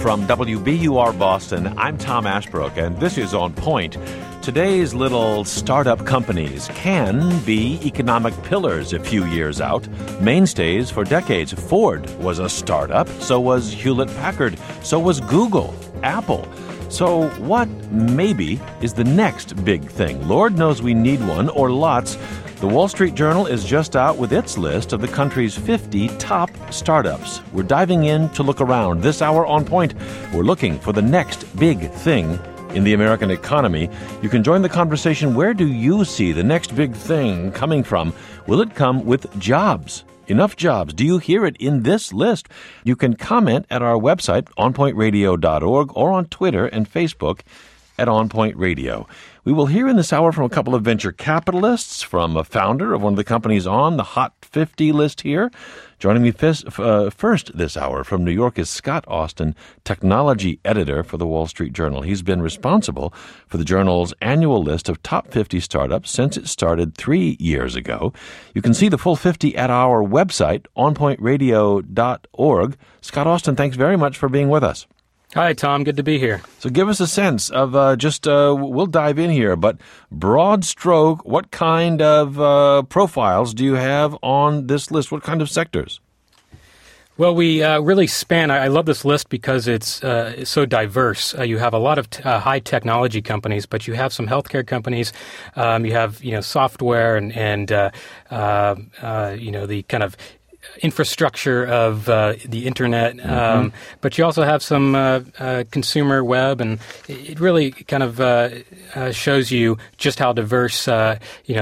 From WBUR Boston, I'm Tom Ashbrook, and this is On Point. Today's little startup companies can be economic pillars a few years out, mainstays for decades. Ford was a startup, so was Hewlett-Packard, so was Google, Apple. So what, maybe, is the next big thing? Lord knows we need one, or lots. The Wall Street Journal is just out with its list of the country's 50 top startups. We're diving in to look around. This hour On Point, we're looking for the next big thing in the American economy. You can join the conversation. Where do you see the next big thing coming from? Will it come with jobs? Enough jobs. Do you hear it in this list? You can comment at our website, onpointradio.org, or on Twitter and Facebook at On Point Radio. We will hear in this hour from a couple of venture capitalists, from a founder of one of the companies on the Hot 50 list here. Joining me first this hour from New York is Scott Austin, technology editor for the Wall Street Journal. He's been responsible for the journal's annual list of top 50 startups since it started 3 years ago. You can see the full 50 at our website, onpointradio.org. Scott Austin, thanks very much for being with us. Hi, Tom. Good to be here. So give us a sense of we'll dive in here, but broad stroke, what kind of profiles do you have on this list? What kind of sectors? Well, we really span. I love this list because it's so diverse. You have a lot of high technology companies, but you have some healthcare companies. You have software and the kind of infrastructure of the internet, but you also have some consumer web, and it really kind of shows you just how diverse the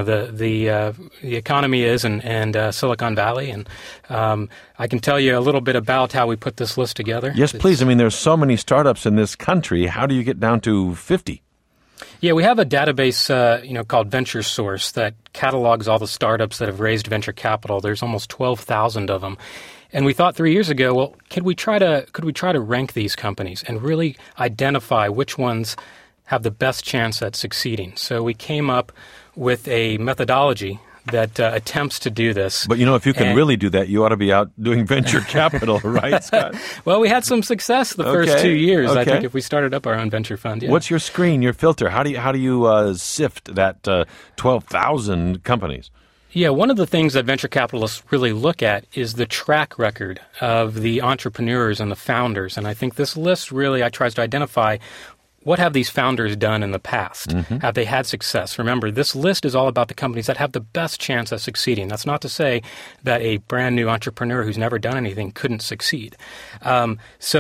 economy is, and Silicon Valley. And I can tell you a little bit about how we put this list together. Yes, please. I mean, there's so many startups in this country. How do you get down to 50? Yeah, we have a database, called VentureSource that catalogs all the startups that have raised venture capital. There's almost 12,000 of them, and we thought 3 years ago, well, could we try to rank these companies and really identify which ones have the best chance at succeeding? So we came up with a methodology that attempts to do this. But, if you can really do that, you ought to be out doing venture capital, right, Scott? Well, we had some success the first 2 years. Okay. I think if we started up our own venture fund. Yeah. What's your screen, your filter? How do you sift that 12,000 companies? Yeah, one of the things that venture capitalists really look at is the track record of the entrepreneurs and the founders. And I think this list really tries to identify what have these founders done in the past? Have they had success? Remember, this list is all about the companies that have the best chance of succeeding. That's not to say that a brand new entrepreneur who's never done anything couldn't succeed. The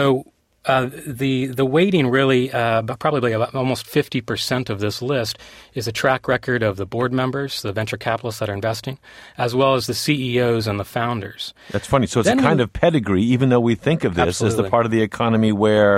weighting really, probably about almost 50% of this list is a track record of the board members, the venture capitalists that are investing, as well as the CEOs and the founders. That's funny. So it's a kind of pedigree, even though we think of this as the part of the economy where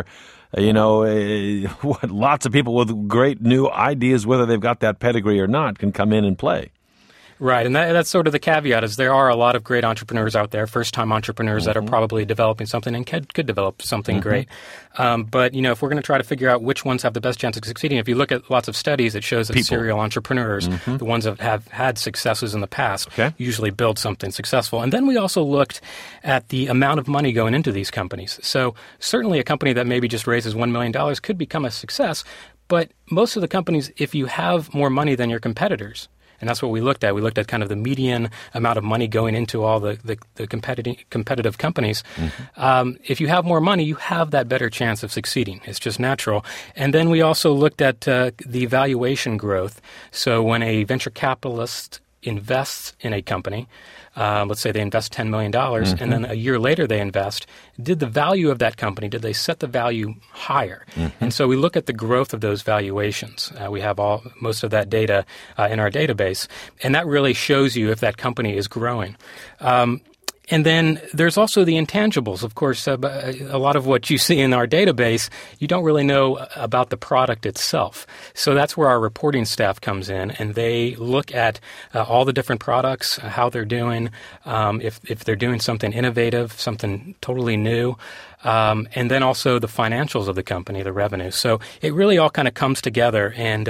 lots of people with great new ideas, whether they've got that pedigree or not, can come in and play. Right, and that's sort of the caveat, is there are a lot of great entrepreneurs out there, first-time entrepreneurs that are probably developing something and could develop something great. But, if we're going to try to figure out which ones have the best chance of succeeding, if you look at lots of studies, it shows that serial entrepreneurs, the ones that have had successes in the past, usually build something successful. And then we also looked at the amount of money going into these companies. So certainly a company that maybe just raises $1 million could become a success, but most of the companies, if you have more money than your competitors, and that's what we looked at. We looked at kind of the median amount of money going into all the competitive companies. If you have more money, you have that better chance of succeeding. It's just natural. And then we also looked at the valuation growth. So when a venture capitalist invests in a company, let's say they invest $10 million, and then a year later they invest, did the value of that company, did they set the value higher? And so we look at the growth of those valuations. We have most of that data in our database, and that really shows you if that company is growing. And then there's also the intangibles. Of course, a lot of what you see in our database, you don't really know about the product itself. So that's where our reporting staff comes in, and they look at all the different products, how they're doing, if they're doing something innovative, something totally new, and then also the financials of the company, the revenue. So it really all kind of comes together and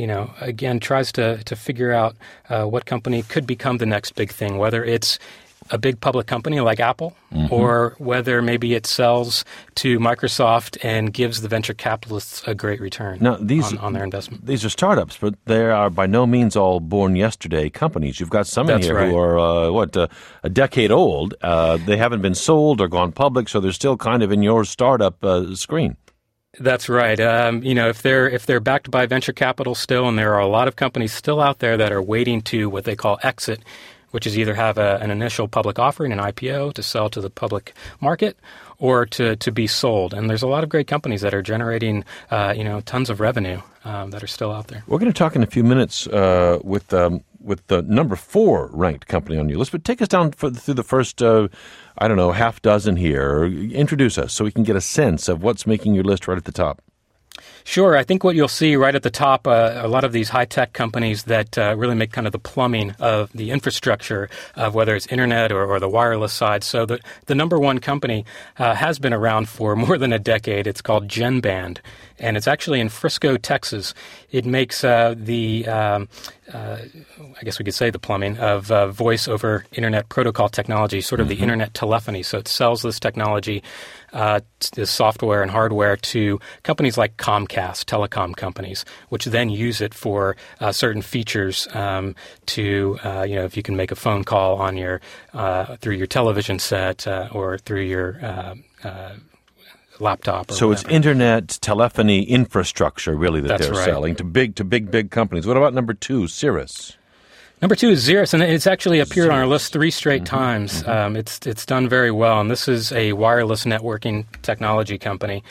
again, tries to figure out what company could become the next big thing, whether it's a big public company like Apple, or whether maybe it sells to Microsoft and gives the venture capitalists a great return on their investment. These are startups, but they are by no means all born yesterday companies. You've got some in here who are, a decade old. They haven't been sold or gone public, so they're still kind of in your startup screen. That's right. If they're backed by venture capital still, and there are a lot of companies still out there that are waiting to what they call exit, which is either have an initial public offering, an IPO, to sell to the public market, or to be sold. And there's a lot of great companies that are generating, tons of revenue that are still out there. We're going to talk in a few minutes with the number 4 ranked company on your list, but take us down through the first, half dozen here. Introduce us so we can get a sense of what's making your list right at the top. Sure. I think what you'll see right at the top, a lot of these high-tech companies that really make kind of the plumbing of the infrastructure of whether it's internet or the wireless side. So the number 1 company has been around for more than a decade. It's called GenBand, and it's actually in Frisco, Texas. It makes I guess we could say the plumbing of voice over internet protocol technology, sort of the internet telephony. So it sells this technology, this software and hardware to companies like Comcast, telecom companies, which then use it for certain features if you can make a phone call on your through your television set or through your laptop. So whatever. It's internet telephony infrastructure, really, That's they're right. selling to big companies. What about number 2, Cirrus? Number 2 is Xeris, and it's actually appeared on our list 3 straight times. It's done very well, and this is a wireless networking technology company.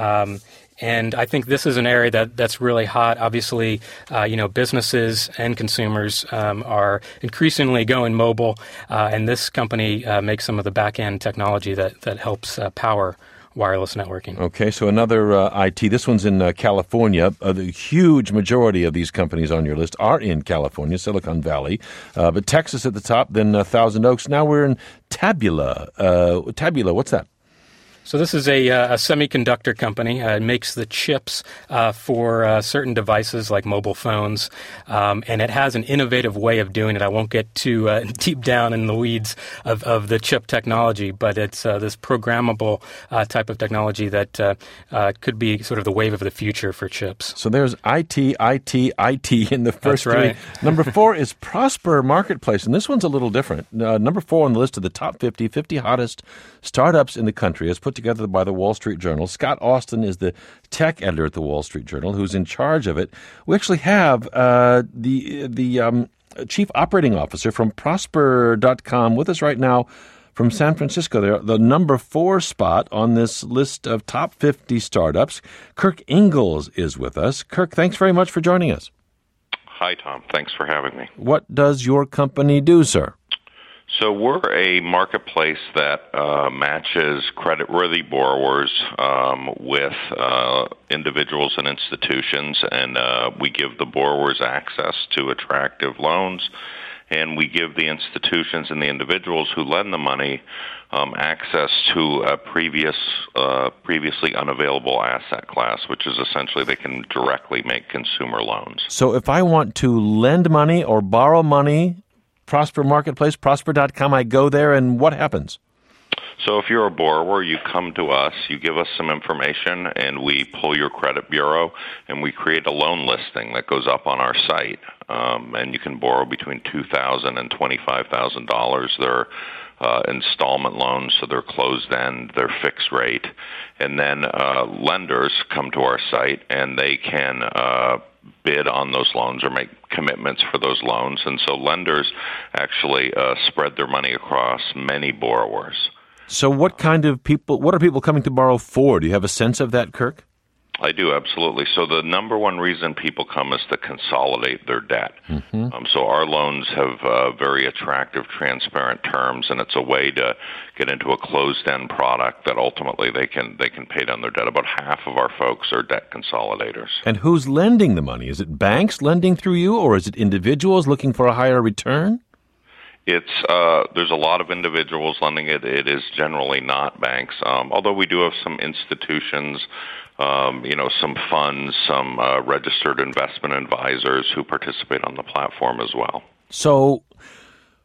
And I think this is an area that's really hot. Obviously, businesses and consumers are increasingly going mobile, and this company makes some of the back-end technology that helps power wireless networking. Okay, so another IT. This one's in California. The huge majority of these companies on your list are in California, Silicon Valley. But Texas at the top, then Thousand Oaks. Now we're in Tabula. Tabula, what's that? So this is a semiconductor company. It makes the chips for certain devices like mobile phones, and it has an innovative way of doing it. I won't get too deep down in the weeds of the chip technology, but it's this programmable type of technology that could be sort of the wave of the future for chips. So there's IT in the first That's right. 3. Number 4 is Prosper Marketplace, and this one's a little different. Number 4 on the list of the top 50 hottest startups in the country is put together by the Wall Street Journal. Scott Austin is the tech editor at the Wall Street Journal who's in charge of it. We actually have the chief operating officer from Prosper.com with us right now from San Francisco. They're the number 4 spot on this list of top 50 startups. Kirk Ingalls is with us. Kirk, thanks very much for joining us. Hi, Tom. Thanks for having me. What does your company do, sir? So we're a marketplace that matches creditworthy borrowers with individuals and institutions, and we give the borrowers access to attractive loans, and we give the institutions and the individuals who lend the money access to a previously unavailable asset class, which is essentially they can directly make consumer loans. So if I want to lend money or borrow money, Prosper Marketplace, Prosper.com, I go there, and what happens? So if you're a borrower, you come to us, you give us some information, and we pull your credit bureau, and we create a loan listing that goes up on our site. And you can borrow between $2,000 and $25,000. They're installment loans, so they're closed-end, they're fixed rate. And then lenders come to our site, and they can bid on those loans or make commitments for those loans. And so lenders actually spread their money across many borrowers. So what are people coming to borrow for? Do you have a sense of that, Kirk? I do, absolutely. So the number one reason people come is to consolidate their debt. So our loans have very attractive, transparent terms, and it's a way to get into a closed-end product that ultimately they can pay down their debt. About half of our folks are debt consolidators. And who's lending the money? Is it banks lending through you, or is it individuals looking for a higher return? There's a lot of individuals lending it. It is generally not banks, although we do have some institutions, some funds, some registered investment advisors who participate on the platform as well. So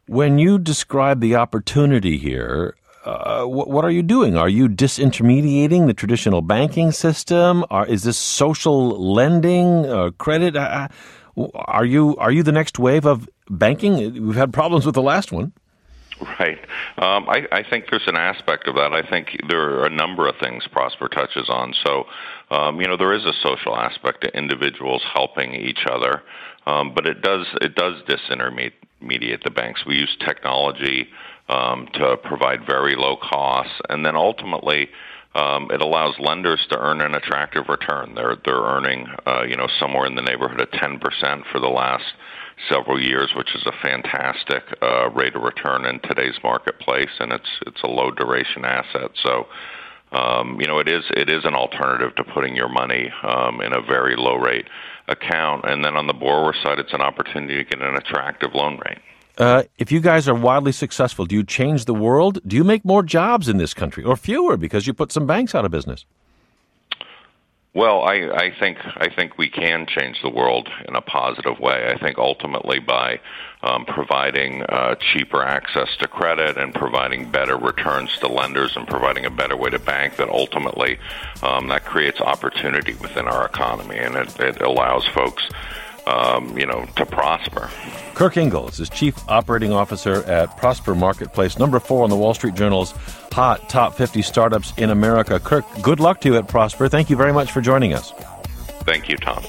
When you describe the opportunity here, what are you doing? Are you disintermediating the traditional banking system? Is this social lending, credit? Are you the next wave of banking? We've had problems with the last one. Right. I think there's an aspect of that. I think there are a number of things Prosper touches on. So, there is a social aspect to individuals helping each other, but it does disintermediate the banks. We use technology to provide very low costs, and then ultimately it allows lenders to earn an attractive return. They're earning somewhere in the neighborhood of 10% for the last several years, which is a fantastic rate of return in today's marketplace, and it's a low duration asset. So, it is an alternative to putting your money in a very low rate account, and then on the borrower side, it's an opportunity to get an attractive loan rate. If you guys are wildly successful, do you change the world? Do you make more jobs in this country, or fewer because you put some banks out of business? Well, I think we can change the world in a positive way. I think ultimately by providing cheaper access to credit and providing better returns to lenders and providing a better way to bank, that ultimately that creates opportunity within our economy, and it allows folks to prosper. Kirk Ingalls is Chief Operating Officer at Prosper Marketplace, number 4 on the Wall Street Journal's Hot Top 50 Startups in America. Kirk, good luck to you at Prosper. Thank you very much for joining us. Thank you, Tom.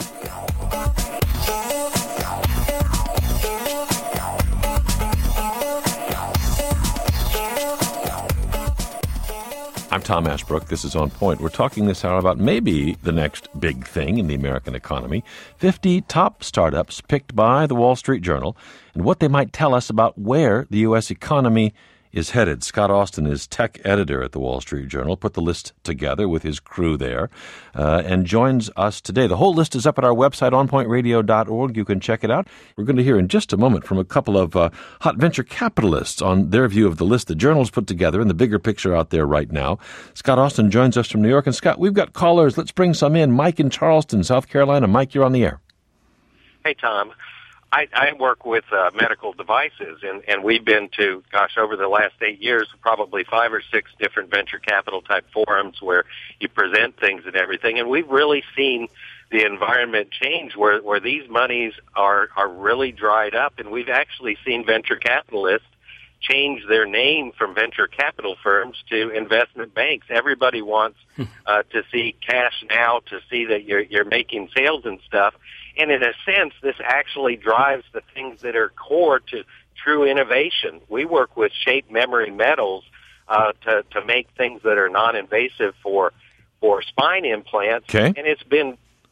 I'm Tom Ashbrook. This is On Point. We're talking this hour about maybe the next big thing in the American economy, 50 top startups picked by the Wall Street Journal, and what they might tell us about where the U.S. economy is headed. Scott Austin is tech editor at the Wall Street Journal, put the list together with his crew there, and joins us today. The whole list is up at our website, onpointradio.org. You can check it out. We're going to hear in just a moment from a couple of hot venture capitalists on their view of the list the Journal's put together and the bigger picture out there right now. Scott Austin joins us from New York. And Scott, we've got callers. Let's bring some in. Mike in Charleston, South Carolina. Mike, you're on the air. Hey, Tom. I work with medical devices, and we've been to, over the last 8 years, probably 5 or 6 different venture capital type forums where you present things and everything, and we've really seen the environment change where these monies are really dried up, and we've actually seen venture capitalists change their name from venture capital firms to investment banks. Everybody wants to see cash now, to see that you're making sales and stuff. And in a sense, this actually drives the things that are core to true innovation. We work with shape memory metals to make things that are non-invasive for spine implants, okay. And it's been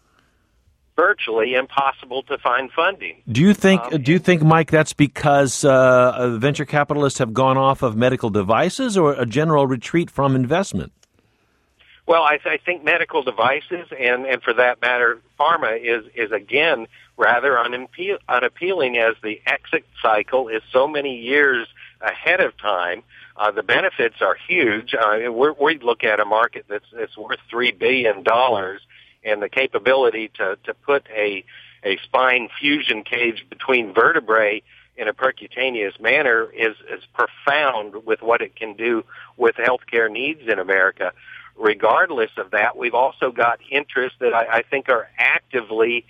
virtually impossible to find funding. Do you think, Mike, that's because venture capitalists have gone off of medical devices, or a general retreat from investment? Well, I think medical devices and for that matter, pharma is again rather unappealing, as the exit cycle is so many years ahead of time. The benefits are huge. We look at a market that's worth $3 billion, and the capability to put a spine fusion cage between vertebrae in a percutaneous manner is profound with what it can do with healthcare needs in America. Regardless of that, we've also got interests that I think are actively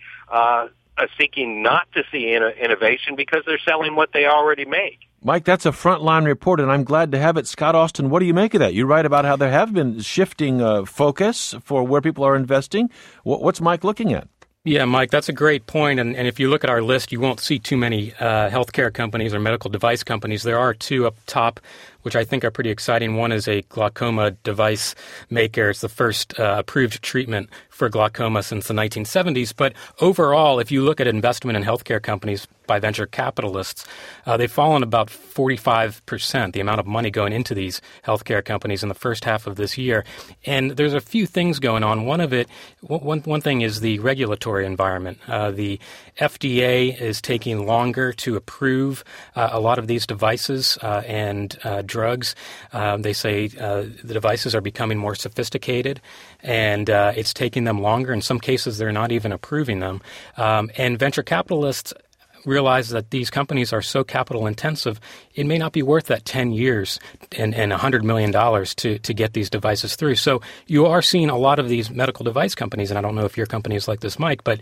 seeking not to see innovation because they're selling what they already make. Mike, that's a frontline report, and I'm glad to have it. Scott Austin, what do you make of that? You write about how there have been shifting focus for where people are investing. What's Mike looking at? Yeah, Mike, that's a great point. And if you look at our list, you won't see too many healthcare companies or medical device companies. There are 2 up top, which I think are pretty exciting. One is a glaucoma device maker. It's the first approved treatment for glaucoma since the 1970s. But overall, if you look at investment in healthcare companies by venture capitalists, they've fallen about 45%, the amount of money going into these healthcare companies in the first half of this year. And there's a few things going on. One thing is the regulatory environment. The FDA is taking longer to approve a lot of these devices and drugs. They say the devices are becoming more sophisticated, and it's taking them longer. In some cases, they're not even approving them. And venture capitalists realize that these companies are so capital intensive, it may not be worth that 10 years and $100 million to get these devices through. So you are seeing a lot of these medical device companies, and I don't know if your company is like this, Mike, but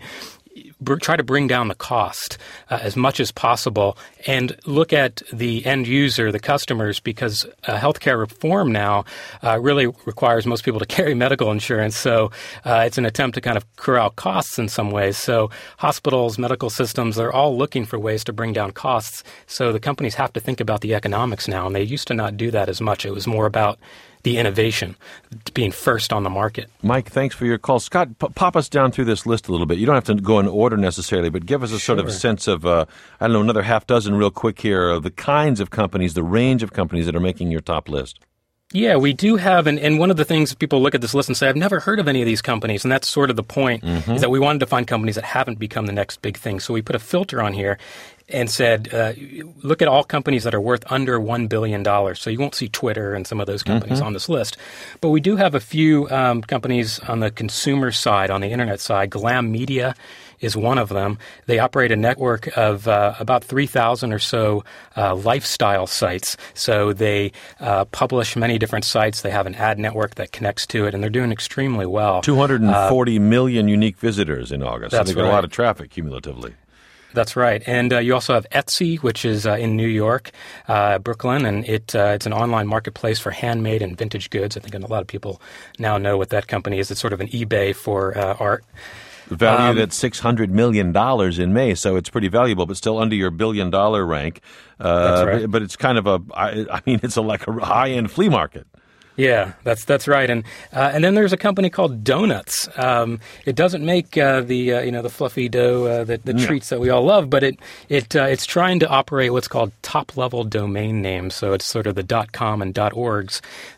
try to bring down the cost as much as possible and look at the end user, the customers, because healthcare reform now really requires most people to carry medical insurance. So it's an attempt to kind of corral costs in some ways. So hospitals, medical systems, they're all looking for ways to bring down costs. So the companies have to think about the economics now, and they used to not do that as much. It was more about the innovation, being first on the market. Mike, thanks for your call. Scott, pop us down through this list a little bit. You don't have to go in order necessarily, but give us a sort of sense of, another half dozen real quick here of the kinds of companies, the range of companies that are making your top list. Yeah, we do have, and one of the things people look at this list and say, I've never heard of any of these companies, and that's sort of the point, is that we wanted to find companies that haven't become the next big thing. So we put a filter on here and said, look at all companies that are worth under $1 billion. So you won't see Twitter and some of those companies on this list. But we do have a few companies on the consumer side, on the internet side. Glam Media is one of them. They operate a network of about 3,000 or so lifestyle sites. So they publish many different sites. They have an ad network that connects to it, and they're doing extremely well. 240 million unique visitors in August. That's so they've got a lot of traffic cumulatively. That's right. And you also have Etsy, which is in New York, Brooklyn, and it's an online marketplace for handmade and vintage goods. I think a lot of people now know what that company is. It's sort of an eBay for art. Valued at $600 million in May, so it's pretty valuable, but still under your billion-dollar rank. That's right. But it's kind of it's like a high-end flea market. Yeah, that's right, and then there's a company called Donuts. It doesn't make the fluffy dough, the treats that we all love, but it's trying to operate what's called top-level domain names. So it's sort of the .com and .orgs.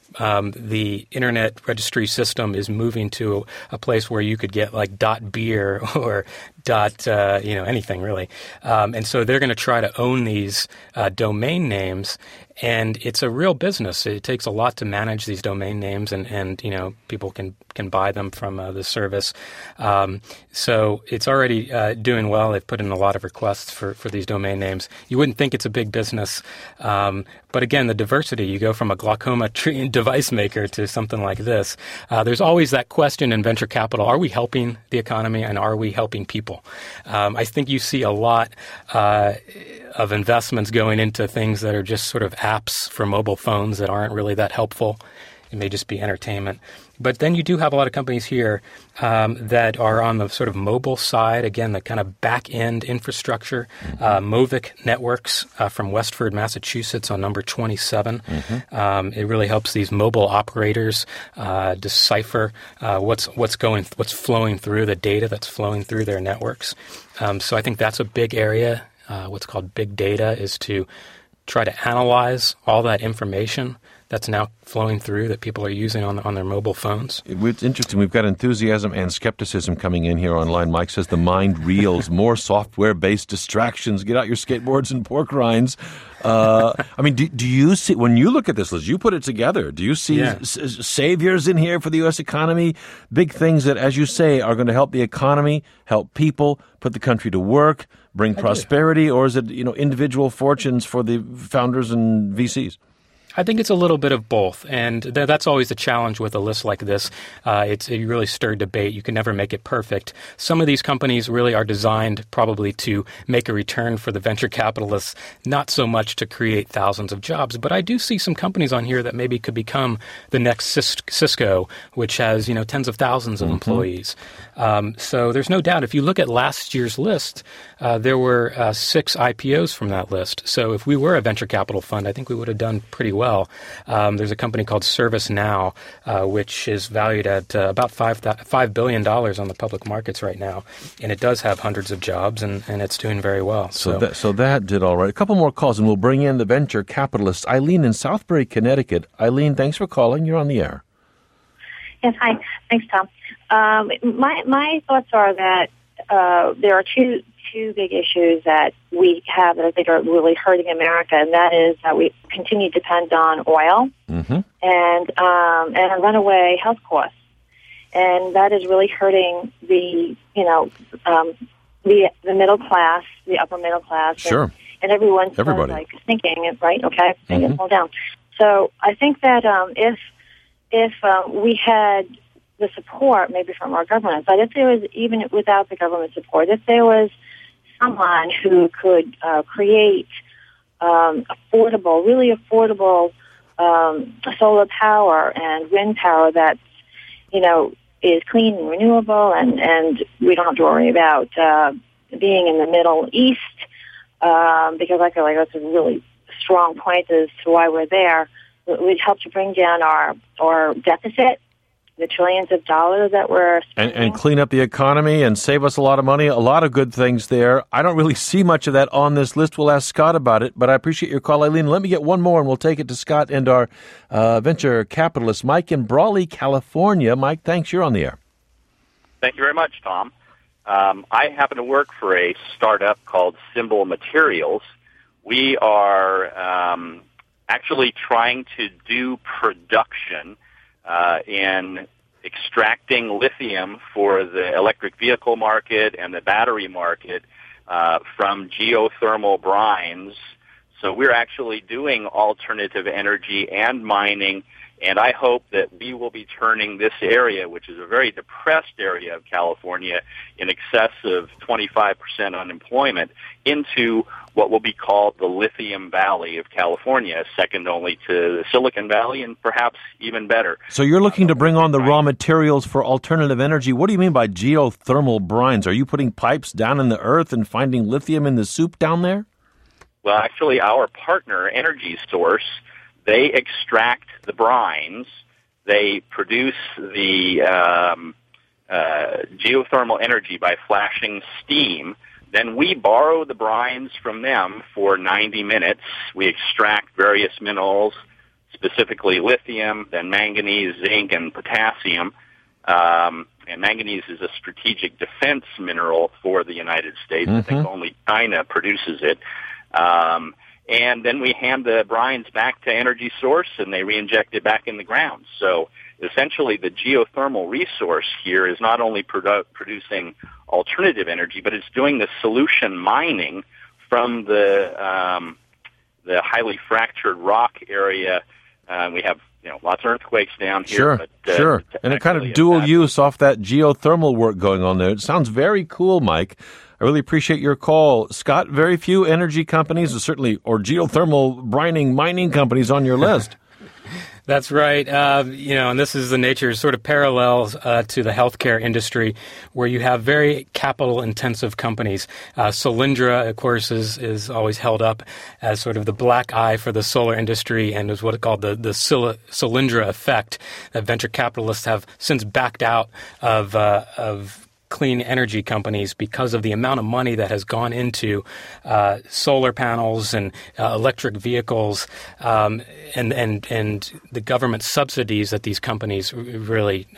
The internet registry system is moving to a place where you could get like .beer or anything really. And so they're going to try to own these domain names. And it's a real business. It takes a lot to manage these domain names, and people can buy them from the service. So it's already doing well. They've put in a lot of requests for these domain names. You wouldn't think it's a big business, but again, the diversity. You go from a glaucoma device maker to something like this. There's always that question in venture capital: are we helping the economy, and are we helping people? I think you see a lot of investments going into things that are just sort of apps for mobile phones that aren't really that helpful. It may just be entertainment. But then you do have a lot of companies here that are on the sort of mobile side, again, the kind of back-end infrastructure. Movic Networks from Westford, Massachusetts on number 27. It really helps these mobile operators decipher what's flowing through, the data that's flowing through their networks. So I think that's a big area. What's called big data is to try to analyze all that information that's now flowing through that people are using on their mobile phones. It's interesting. We've got enthusiasm and skepticism coming in here online. Mike says the mind reels, more software-based distractions. Get out your skateboards and pork rinds. Do you see, when you look at this list, you put it together, do you see saviors in here for the U.S. economy? Big things that, as you say, are going to help the economy, help people, put the country to work, bring prosperity, or is it, individual fortunes for the founders and VCs? I think it's a little bit of both, and that's always the challenge with a list like this. It really stirred debate. You can never make it perfect. Some of these companies really are designed probably to make a return for the venture capitalists, not so much to create thousands of jobs. But I do see some companies on here that maybe could become the next Cisco, which has tens of thousands of employees. So there's no doubt. If you look at last year's list, there were 6 IPOs from that list. So if we were a venture capital fund, I think we would have done pretty well. There's a company called ServiceNow, which is valued at about $5 billion on the public markets right now. And it does have hundreds of jobs, and it's doing very well. So that did all right. A couple more calls, and we'll bring in the venture capitalist, Eileen in Southbury, Connecticut. Eileen, thanks for calling. You're on the air. Yes, hi. Thanks, Tom. My thoughts are that there are two big issues that we have that I think are really hurting America, and that is that we continue to depend on oil and runaway health costs, and that is really hurting the the middle class, the upper middle class, Sure. and everyone's Everybody. like thinking, right? Okay, bring it all down. So I think that if we had the support, maybe from our government, but if there was, even without the government support, if there was someone who could create really affordable solar power and wind power that's, is clean and renewable, and we don't have to worry about being in the Middle East, because I feel like that's a really strong point as to why we're there. It would help to bring down our deficit, the trillions of dollars that we're spending. And clean up the economy and save us a lot of money. A lot of good things there. I don't really see much of that on this list. We'll ask Scott about it, but I appreciate your call, Eileen. Let me get one more, and we'll take it to Scott and our venture capitalist, Mike in Brawley, California. Mike, thanks. You're on the air. Thank you very much, Tom. I happen to work for a startup called Symbol Materials. We are actually trying to do production in extracting lithium for the electric vehicle market and the battery market from geothermal brines. So we're actually doing alternative energy and mining, and I hope that we will be turning this area, which is a very depressed area of California, in excess of 25% unemployment, into what will be called the Lithium Valley of California, second only to the Silicon Valley and perhaps even better. So you're looking to bring on the raw materials for alternative energy. What do you mean by geothermal brines? Are you putting pipes down in the earth and finding lithium in the soup down there? Well, actually, our partner, Energy Source, they extract the brines, they produce the geothermal energy by flashing steam. Then we borrow the brines from them for 90 minutes. We extract various minerals, specifically lithium, then manganese, zinc, and potassium. And manganese is a strategic defense mineral for the United States. I think only China produces it. And then we hand the brines back to Energy Source, and they re-inject it back in the ground. So essentially the geothermal resource here is not only producing alternative energy, but it's doing the solution mining from the highly fractured rock area. We have lots of earthquakes down here. Sure. And it kind of dual use off that geothermal work going on there. It sounds very cool, Mike. I really appreciate your call. Scott, very few energy companies, or geothermal mining companies on your list. That's right. And this is the nature, sort of parallels to the healthcare industry, where you have very capital-intensive companies. Solyndra, of course, is always held up as sort of the black eye for the solar industry, and is what is called the Solyndra effect, that venture capitalists have since backed out of clean energy companies because of the amount of money that has gone into solar panels and electric vehicles, and the government subsidies that these companies really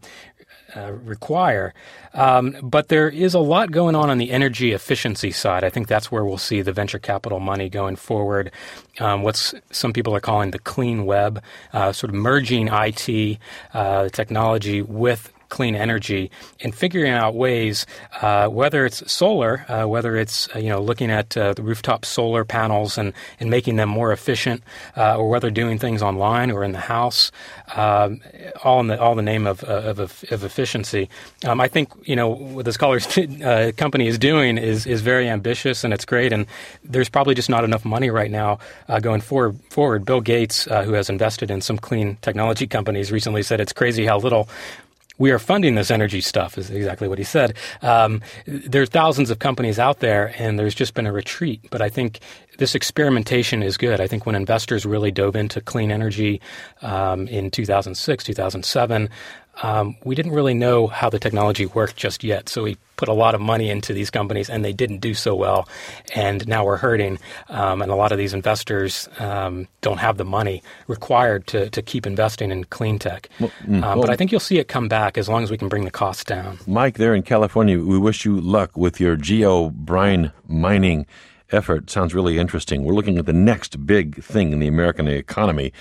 require. But there is a lot going on the energy efficiency side. I think that's where we'll see the venture capital money going forward. What some people are calling the clean web, sort of merging IT technology with clean energy and figuring out ways, whether it's solar, whether it's looking at the rooftop solar panels and making them more efficient, or whether doing things online or in the house, all in the name of efficiency. I think what this caller's company is doing is very ambitious, and it's great. And there's probably just not enough money right now going forward. Bill Gates, who has invested in some clean technology companies, recently said it's crazy how little we are funding this energy stuff, is exactly what he said. There's thousands of companies out there, and there's just been a retreat. But I think this experimentation is good. I think when investors really dove into clean energy in 2006, 2007, we didn't really know how the technology worked just yet. So we put a lot of money into these companies, and they didn't do so well. And now we're hurting. And a lot of these investors don't have the money required to keep investing in clean tech. But I think you'll see it come back as long as we can bring the costs down. Mike, there in California, we wish you luck with your brine mining effort. Sounds really interesting. We're looking at the next big thing in the American economy.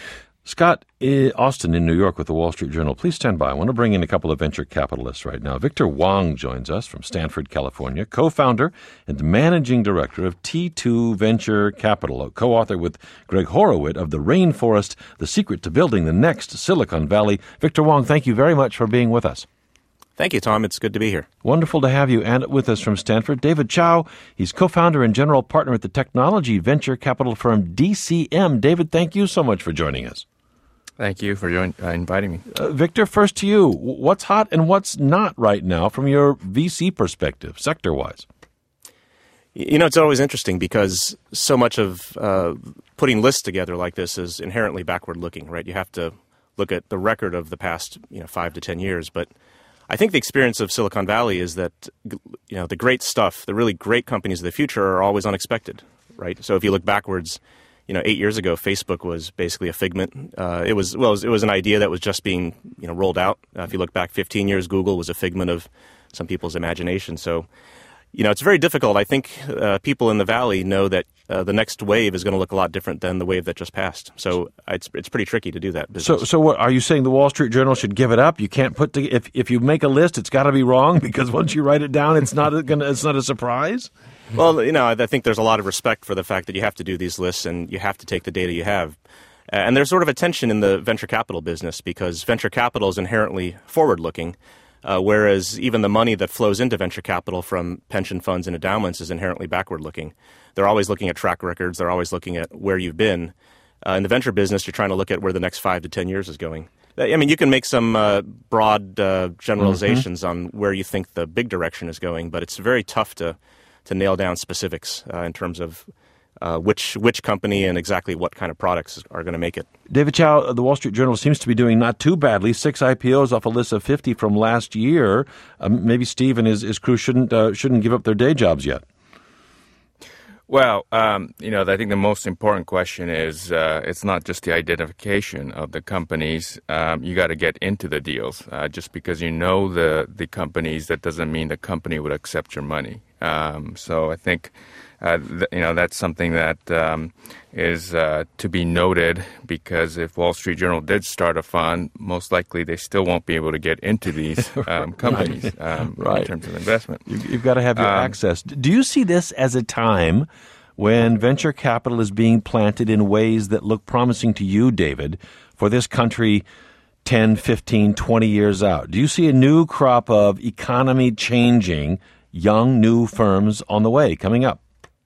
Scott Austin in New York with the Wall Street Journal. Please stand by. I want to bring in a couple of venture capitalists right now. Victor Wong joins us from Stanford, California, co-founder and managing director of T2 Venture Capital, a co-author with Greg Horowitz of The Rainforest, The Secret to Building the Next Silicon Valley. Victor Wong, thank you very much for being with us. Thank you, Tom. It's good to be here. Wonderful to have you. And with us from Stanford, David Chow. He's co-founder and general partner at the technology venture capital firm DCM. David, thank you so much for joining us. Thank you for inviting me. Victor, first to you. What's hot and what's not right now from your VC perspective, sector-wise? You know, it's always interesting because so much of putting lists together like this is inherently backward-looking, right? You have to look at the record of the past 5 to 10 years. But I think the experience of Silicon Valley is that the great stuff, the really great companies of the future are always unexpected, right? So if you look backwards, 8 years ago, Facebook was basically a figment. It was an idea that was just being rolled out. If you look back 15 years, Google was a figment of some people's imagination. So, it's very difficult. I think people in the Valley know that the next wave is going to look a lot different than the wave that just passed. So it's pretty tricky to do that business. So what are you saying? The Wall Street Journal should give it up? You can't if you make a list, it's got to be wrong because once you write it down, it's not a surprise. Well, I think there's a lot of respect for the fact that you have to do these lists and you have to take the data you have. And there's sort of a tension in the venture capital business because venture capital is inherently forward-looking, whereas even the money that flows into venture capital from pension funds and endowments is inherently backward-looking. They're always looking at track records. They're always looking at where you've been. In the venture business, you're trying to look at where the next 5 to 10 years is going. I mean, you can make some broad generalizations on where you think the big direction is going, but it's very tough to nail down specifics in terms of which company and exactly what kind of products are going to make it. David Chow, the Wall Street Journal seems to be doing not too badly. 6 IPOs off a list of 50 from last year. Maybe Steve and his crew shouldn't give up their day jobs yet. Well, I think the most important question is it's not just the identification of the companies. You got to get into the deals. Just because you know the companies, that doesn't mean the company would accept your money. So I think that's something that is to be noted because if Wall Street Journal did start a fund, most likely they still won't be able to get into these companies in terms of investment. You've got to have your access. Do you see this as a time when venture capital is being planted in ways that look promising to you, David, for this country 10, 15, 20 years out? Do you see a new crop of economy-changing, young, new firms on the way coming up?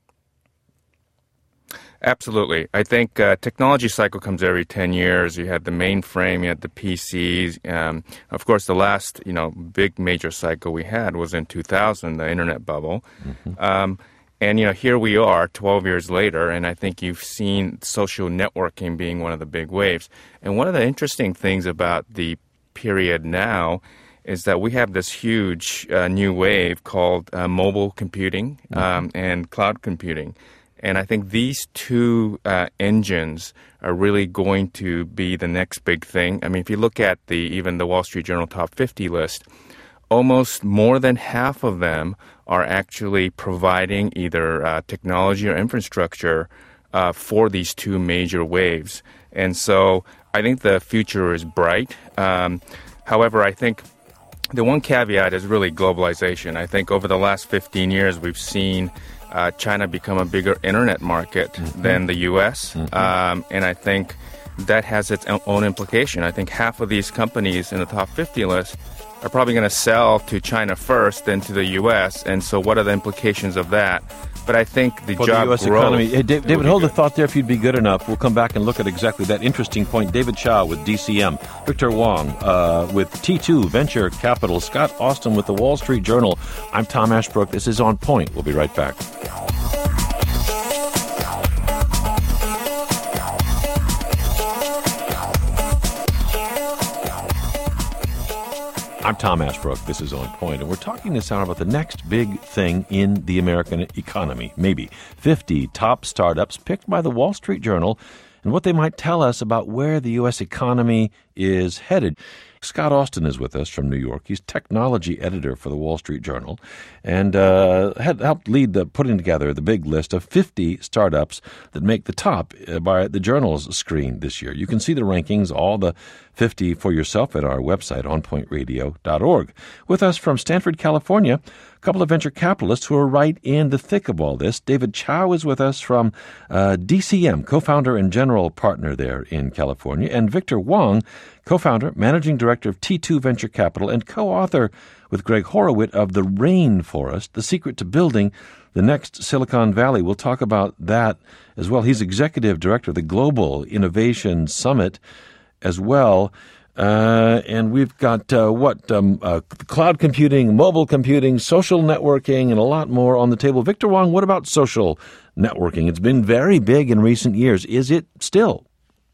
Absolutely. I think technology cycle comes every 10 years. You had the mainframe, you had the PCs. Of course, the last big major cycle we had was in 2000, the internet bubble. Mm-hmm. And here we are 12 years later, and I think you've seen social networking being one of the big waves. And one of the interesting things about the period now is that we have this huge new wave called mobile computing and cloud computing. And I think these two engines are really going to be the next big thing. I mean, if you look at even the Wall Street Journal Top 50 list, almost more than half of them are actually providing either technology or infrastructure for these two major waves. And so I think the future is bright. However, I think the one caveat is really globalization. I think over the last 15 years, we've seen China become a bigger internet market than the U.S., and I think that has its own implication. I think half of these companies in the top 50 list are probably going to sell to China first, then to the U.S., and so what are the implications of that? But I think the job US growth... economy. Hey, David, hold the thought there if you'd be good enough. We'll come back and look at exactly that interesting point. David Chow with DCM, Victor Wong with T2 Venture Capital, Scott Austin with the Wall Street Journal. I'm Tom Ashbrook. This is On Point. We'll be right back. I'm Tom Ashbrook. This is On Point, and we're talking this hour about the next big thing in the American economy. Maybe 50 top startups picked by the Wall Street Journal and what they might tell us about where the U.S. economy is headed. Scott Austin is with us from New York. He's technology editor for the Wall Street Journal and had helped lead the putting together the big list of 50 startups that make the top by the Journal's screen this year. You can see the rankings, all the 50 for yourself at our website, onpointradio.org. With us from Stanford, California, a couple of venture capitalists who are right in the thick of all this. David Chow is with us from DCM, co-founder and general partner there in California, and Victor Wong, co-founder, managing director of T2 Venture Capital, and co-author with Greg Horowitz of The Rainforest, The Secret to Building the Next Silicon Valley. We'll talk about that as well. He's executive director of the Global Innovation Summit as well. And we've got cloud computing, mobile computing, social networking, and a lot more on the table. Victor Wong, what about social networking? It's been very big in recent years. Is it still?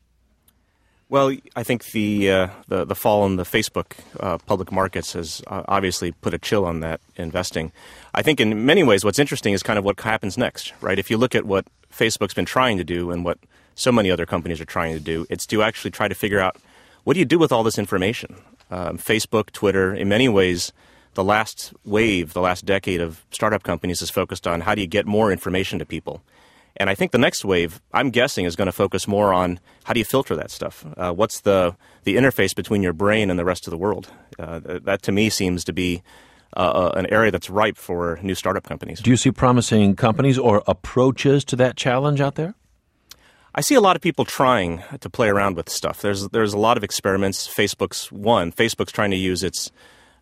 Well, I think the fall in the Facebook public markets has obviously put a chill on that investing. I think in many ways what's interesting is kind of what happens next, right? If you look at what Facebook's been trying to do and what so many other companies are trying to do, it's to actually try to figure out what do you do with all this information? Facebook, Twitter, in many ways, the last wave, the last decade of startup companies is focused on how do you get more information to people. And I think the next wave, I'm guessing, is going to focus more on how do you filter that stuff? What's the interface between your brain and the rest of the world? That, to me, seems to be an area that's ripe for new startup companies. Do you see promising companies or approaches to that challenge out there? I see a lot of people trying to play around with stuff. There's a lot of experiments. Facebook's one. Facebook's trying to use its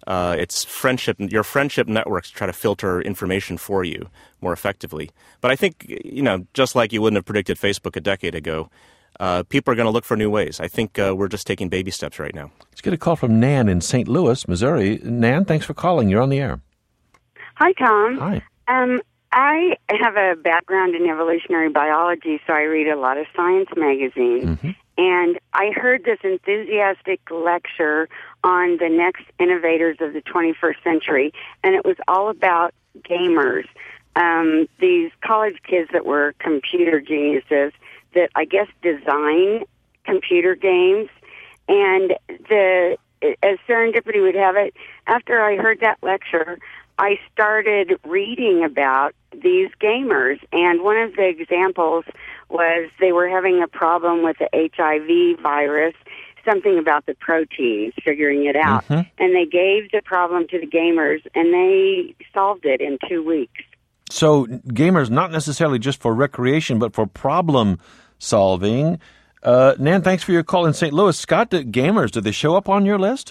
your friendship networks to try to filter information for you more effectively. But I think, just like you wouldn't have predicted Facebook a decade ago, people are going to look for new ways. I think we're just taking baby steps right now. Let's get a call from Nan in St. Louis, Missouri. Nan, thanks for calling. You're on the air. Hi, Tom. Hi. I have a background in evolutionary biology, so I read a lot of science magazines. Mm-hmm. And I heard this enthusiastic lecture on the next innovators of the 21st century, and it was all about gamers. These college kids that were computer geniuses that I guess design computer games. And as serendipity would have it, after I heard that lecture, I started reading about these gamers, and one of the examples was they were having a problem with the HIV virus, something about the proteins, figuring it out. Mm-hmm. And they gave the problem to the gamers, and they solved it in 2 weeks. So gamers, not necessarily just for recreation, but for problem solving. Nan, thanks for your call in St. Louis. Scott, gamers, do they show up on your list?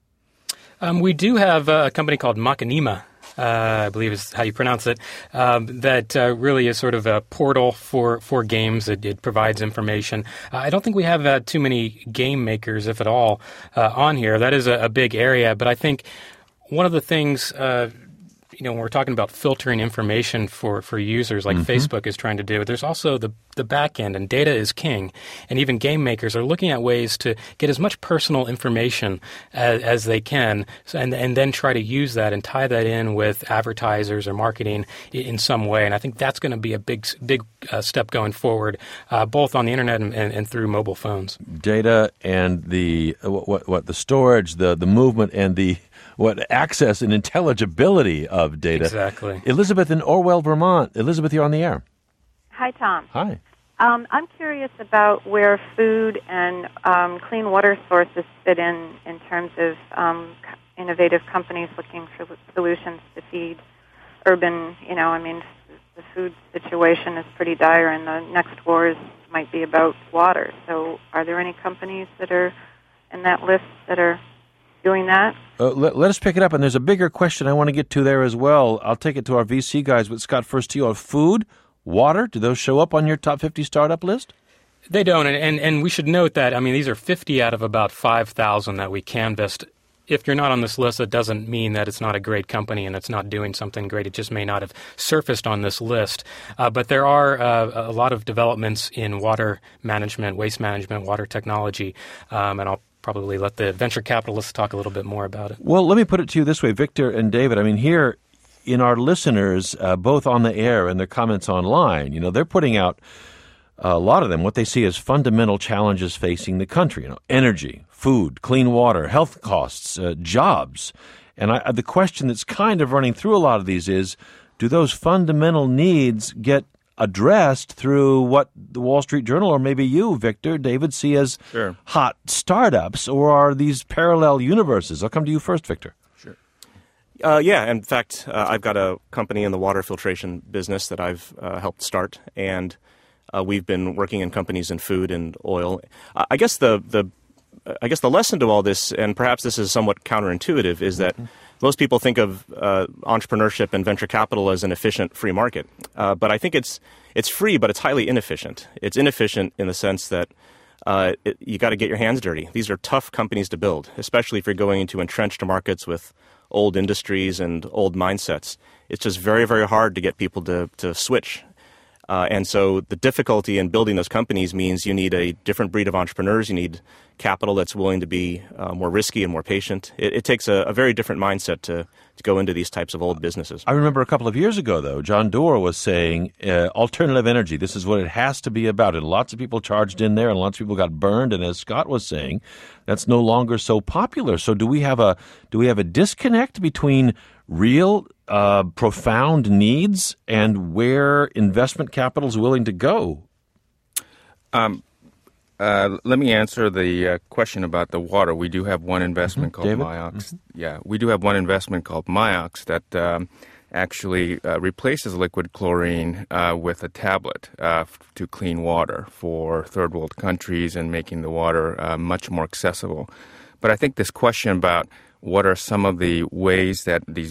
We do have a company called Machinima, I believe is how you pronounce it, that really is sort of a portal for games. It provides information. I don't think we have too many game makers, if at all, on here. That is a big area, but I think one of the things when we're talking about filtering information for users like Facebook is trying to do, there's also the back end, and data is king. And even game makers are looking at ways to get as much personal information as they can, and then try to use that and tie that in with advertisers or marketing in some way. And I think that's going to be a big step going forward, both on the internet and through mobile phones. Data and the storage, the movement, and the access and intelligibility of data. Exactly. Elizabeth in Orwell, Vermont. Elizabeth, you're on the air. Hi, Tom. Hi. I'm curious about where food and clean water sources fit in terms of innovative companies looking for solutions to feed urban, the food situation is pretty dire, and the next wars might be about water. So are there any companies that are in that list that are doing that? Let us pick it up, and there's a bigger question I want to get to there as well. I'll take it to our VC guys, but Scott, first to you on food, water. Do those show up on your top 50 startup list? They don't, and we should note that, these are 50 out of about 5,000 that we canvassed. If you're not on this list, it doesn't mean that it's not a great company and it's not doing something great. It just may not have surfaced on this list. But there are a lot of developments in water management, waste management, water technology, and I'll probably let the venture capitalists talk a little bit more about it. Well, let me put it to you this way, Victor and David. Here in our listeners, both on the air and their comments online, they're putting out, a lot of them, what they see as fundamental challenges facing the country. Energy, food, clean water, health costs, jobs. And the question that's kind of running through a lot of these is, do those fundamental needs get addressed through what the Wall Street Journal, or maybe you, Victor, David, see as hot startups, or are these parallel universes? I'll come to you first, Victor. Sure. In fact, I've got a company in the water filtration business that I've helped start, and we've been working in companies in food and oil. I guess the lesson to all this, and perhaps this is somewhat counterintuitive, is that most people think of entrepreneurship and venture capital as an efficient free market. But I think it's free, but it's highly inefficient. It's inefficient in the sense that you got to get your hands dirty. These are tough companies to build, especially if you're going into entrenched markets with old industries and old mindsets. It's just very, very hard to get people to switch. And so the difficulty in building those companies means you need a different breed of entrepreneurs. You need capital that's willing to be more risky and more patient. It takes a very different mindset to go into these types of old businesses. I remember a couple of years ago, though, John Doerr was saying alternative energy, this is what it has to be about. And lots of people charged in there and lots of people got burned. And as Scott was saying, that's no longer so popular. So do we have a disconnect between real profound needs and where investment capital is willing to go? Let me answer the question about the water. We do have one investment called David? Myox. Yeah, we do have one investment called Myox that actually replaces liquid chlorine with a tablet to clean water for third world countries and making the water much more accessible. But I think this question about what are some of the ways that these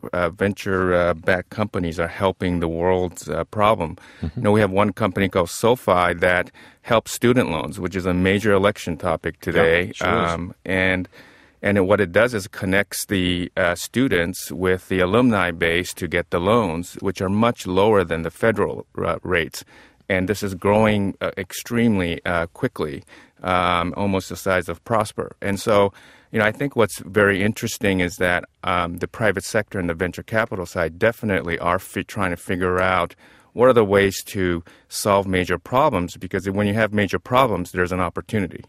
venture-backed companies are helping the world's problem? You know, we have one company called SoFi that helps student loans, which is a major election topic today. Yeah, sure is. And what it does is connects the students with the alumni base to get the loans, which are much lower than the federal rates. And this is growing extremely quickly, almost the size of Prosper. And so, you know, I think what's very interesting is that the private sector and the venture capital side definitely are trying to figure out what are the ways to solve major problems, because when you have major problems, there's an opportunity.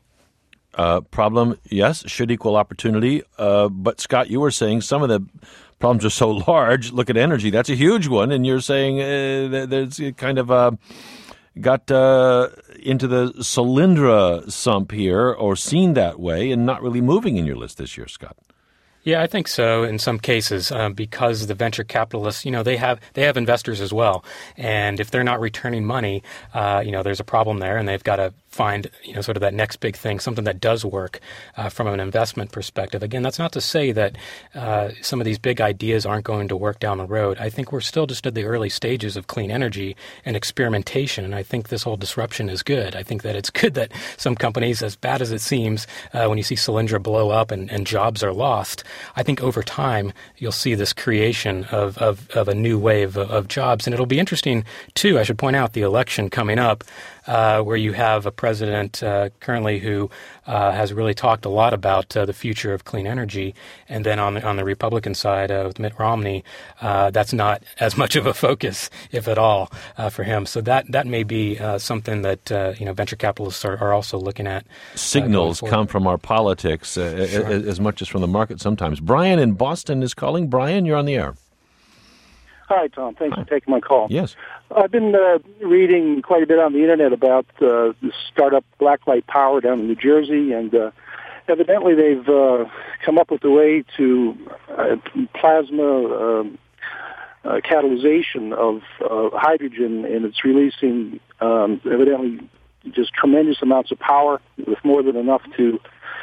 Problem, yes, should equal opportunity. But, Scott, you were saying some of the problems are so large. Look at energy. That's a huge one. And you're saying there's kind of got into the Solyndra sump here, or seen that way, and not really moving in your list this year, Scott. Yeah, I think so in some cases, because the venture capitalists, you know, they have investors as well. And if they're not returning money, you know, there's a problem there, and they've got to find, you know, sort of that next big thing, something that does work from an investment perspective. Again, that's not to say that some of these big ideas aren't going to work down the road. I think we're still just at the early stages of clean energy and experimentation, and I think this whole disruption is good. I think that it's good that some companies, as bad as it seems, when you see Solyndra blow up and jobs are lost, I think over time you'll see this creation of a new wave of jobs. And it'll be interesting, too, I should point out, the election coming up, where you have a president currently who has really talked a lot about the future of clean energy. And then on the Republican side with Mitt Romney, that's not as much of a focus, if at all, for him. So that may be something that you know, venture capitalists are also looking at. Signals come from our politics as much as from the market sometimes. Brian in Boston is calling. Brian, you're on the air. Hi, Tom. Thanks for taking my call. Yes. I've been reading quite a bit on the Internet about the startup Blacklight Power down in New Jersey, and evidently they've come up with a way to plasma catalyzation of hydrogen, and it's releasing evidently just tremendous amounts of power with more than enough to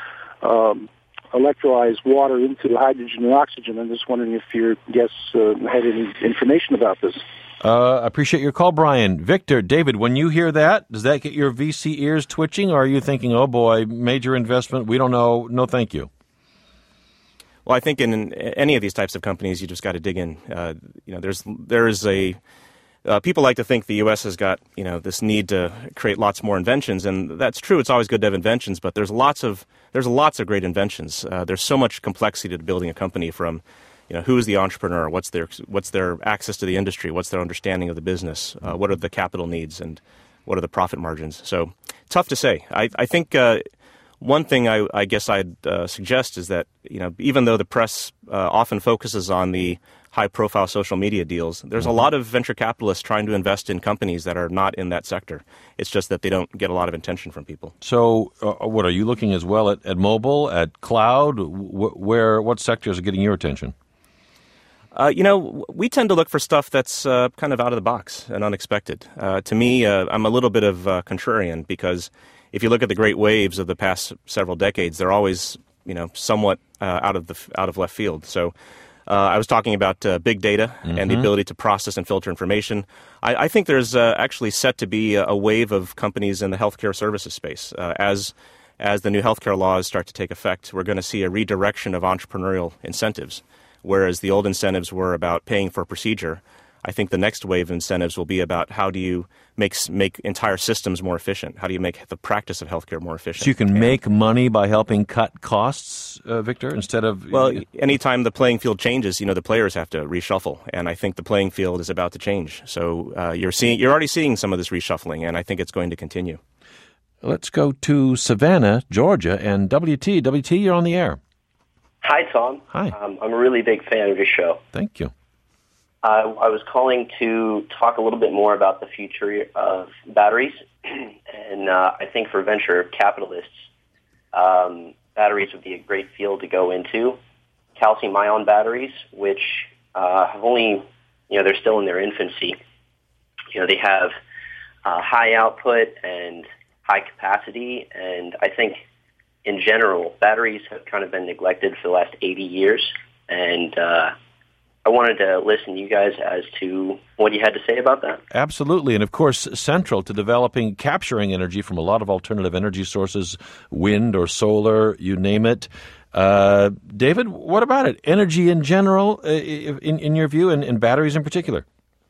electrolyze water into the hydrogen and oxygen. I'm just wondering if your guests had any information about this. I appreciate your call, Brian. Victor, David, when you hear that, does that get your VC ears twitching, or are you thinking, oh boy, major investment, we don't know, no thank you? Well, I think in any of these types of companies, you just got to dig in. You know, there is a people like to think the U.S. has got, you know, this need to create lots more inventions, and that's true. It's always good to have inventions, but there's lots of great inventions. There's so much complexity to building a company, from, you know, who is the entrepreneur, what's their access to the industry, what's their understanding of the business, what are the capital needs, and what are the profit margins. So tough to say. I think One thing I guess I'd suggest is that, even though the press often focuses on the high-profile social media deals, there's a lot of venture capitalists trying to invest in companies that are not in that sector. It's just that they don't get a lot of attention from people. So what, are you looking as well at mobile, at cloud? What sectors are getting your attention? We tend to look for stuff that's kind of out of the box and unexpected. To me, I'm a little bit of contrarian because if you look at the great waves of the past several decades, they're always, somewhat out of left field. So I was talking about big data and the ability to process and filter information. I think there's actually set to be a wave of companies in the healthcare services space. As the new healthcare laws start to take effect, we're going to see a redirection of entrepreneurial incentives. Whereas the old incentives were about paying for a procedure, I think the next wave of incentives will be about how do you make entire systems more efficient? How do you make the practice of healthcare more efficient? So you can make money by helping cut costs, Victor, instead of... Well, anytime the playing field changes, the players have to reshuffle, and I think the playing field is about to change. So you're already seeing some of this reshuffling, and I think it's going to continue. Let's go to Savannah, Georgia, and WT. WT, you're on the air. Hi, Tom. Hi. I'm a really big fan of your show. Thank you. I was calling to talk a little bit more about the future of batteries. And I think for venture capitalists, batteries would be a great field to go into. Calcium-ion batteries, which have only, they're still in their infancy. They have high output and high capacity, and I think in general, batteries have kind of been neglected for the last 80 years, and I wanted to listen to you guys as to what you had to say about that. Absolutely, and of course, central to capturing energy from a lot of alternative energy sources, wind or solar, you name it. David, what about it? Energy in general, in your view, and batteries in particular?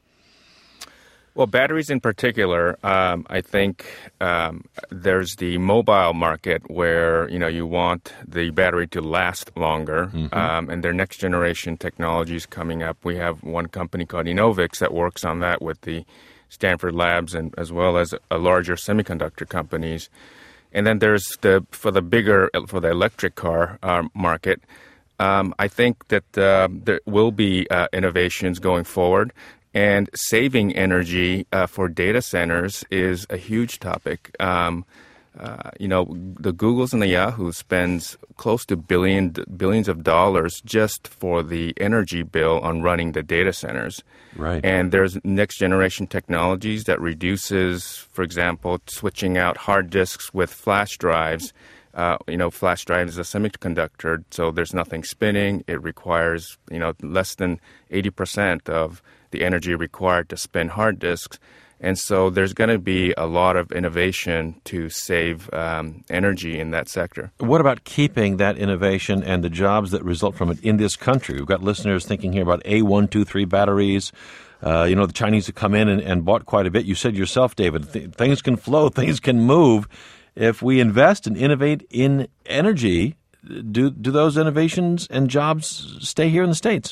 Well, batteries in particular, I think there's the mobile market where, you want the battery to last longer, and their next generation technologies coming up. We have one company called Enovix that works on that with the Stanford Labs and as well as larger semiconductor companies. And then there's for the electric car market. I think that there will be innovations going forward. And saving energy for data centers is a huge topic. The Googles and the Yahoos spends close to billions of dollars just for the energy bill on running the data centers. Right. And there's next generation technologies that reduces, for example, switching out hard disks with flash drives. Flash drive is a semiconductor, so there's nothing spinning. It requires, less than 80% of the energy required to spin hard disks. And so there's going to be a lot of innovation to save energy in that sector. What about keeping that innovation and the jobs that result from it in this country? We've got listeners thinking here about A123 batteries. The Chinese have come in and bought quite a bit. You said yourself, David, things can flow, things can move. If we invest and innovate in energy, do those innovations and jobs stay here in the States?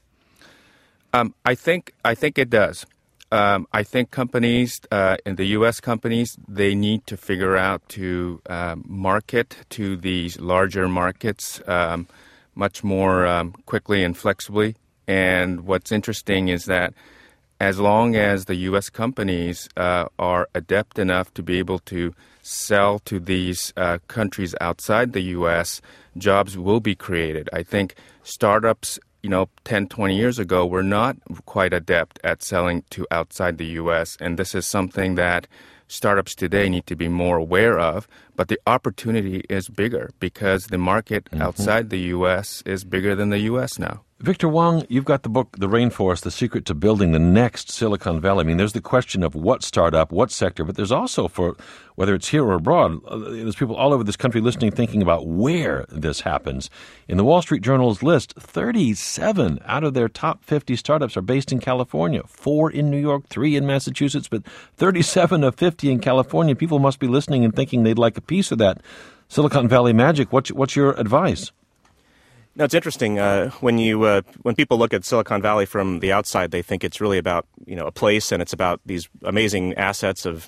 I think it does. I think companies, in the U.S. companies, they need to figure out to market to these larger markets much more quickly and flexibly. And what's interesting is that as long as the U.S. companies are adept enough to be able to sell to these countries outside the U.S., jobs will be created. I think startups 10, 20 years ago, were not quite adept at selling to outside the U.S., and this is something that startups today need to be more aware of. But the opportunity is bigger because the market outside the U.S. is bigger than the U.S. now. Victor Wong, you've got the book, The Rainforest, The Secret to Building the Next Silicon Valley. I mean, there's the question of what startup, what sector, but there's also, for whether it's here or abroad, there's people all over this country listening, thinking about where this happens. In the Wall Street Journal's list, 37 out of their top 50 startups are based in California, 4 in New York, 3 in Massachusetts, but 37 of 50 in California. People must be listening and thinking they'd like a piece of that Silicon Valley magic. What's your advice? No, it's interesting. When people look at Silicon Valley from the outside, they think it's really about a place, and it's about these amazing assets of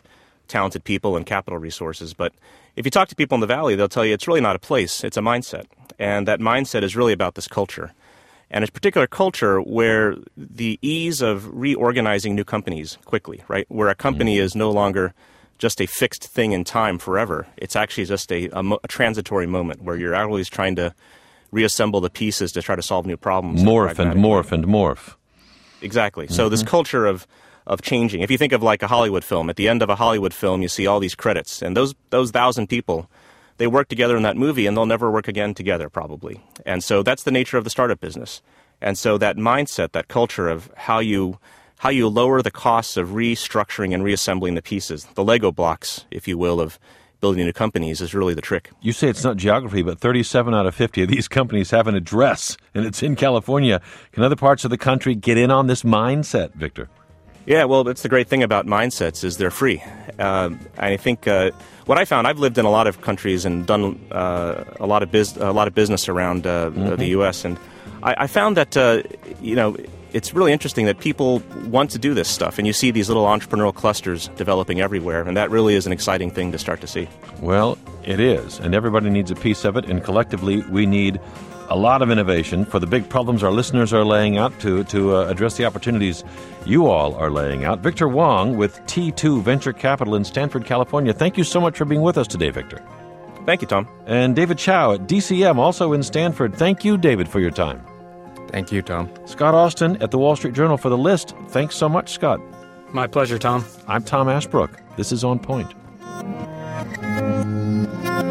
talented people and capital resources. But if you talk to people in the Valley, they'll tell you it's really not a place, it's a mindset. And that mindset is really about this culture. And it's a particular culture where the ease of reorganizing new companies quickly, right, where a company is no longer just a fixed thing in time forever. It's actually just a transitory moment where you're always trying to reassemble the pieces to try to solve new problems. Morph and morph and morph. Exactly. So this culture of changing. If you think of like a Hollywood film, at the end of a Hollywood film, you see all these credits. And those 1,000 people, they work together in that movie, and they'll never work again together, probably. And so that's the nature of the startup business. And so that mindset, that culture of how you lower the costs of restructuring and reassembling the pieces, the Lego blocks, if you will, of building new companies is really the trick. You say it's not geography, but 37 out of 50 of these companies have an address, and it's in California. Can other parts of the country get in on this mindset, Victor? Yeah, well, that's the great thing about mindsets is they're free. I think what I found, I've lived in a lot of countries and done a lot of business around the U.S., and I found that it's really interesting that people want to do this stuff, and you see these little entrepreneurial clusters developing everywhere, and that really is an exciting thing to start to see. Well, it is, and everybody needs a piece of it, and collectively we need a lot of innovation for the big problems our listeners are laying out to address the opportunities you all are laying out. Victor Wong with T2 Venture Capital in Stanford, California. Thank you so much for being with us today, Victor. Thank you, Tom. And David Chow at DCM, also in Stanford. Thank you, David, for your time. Thank you, Tom. Scott Austin at the Wall Street Journal for The List. Thanks so much, Scott. My pleasure, Tom. I'm Tom Ashbrook. This is On Point.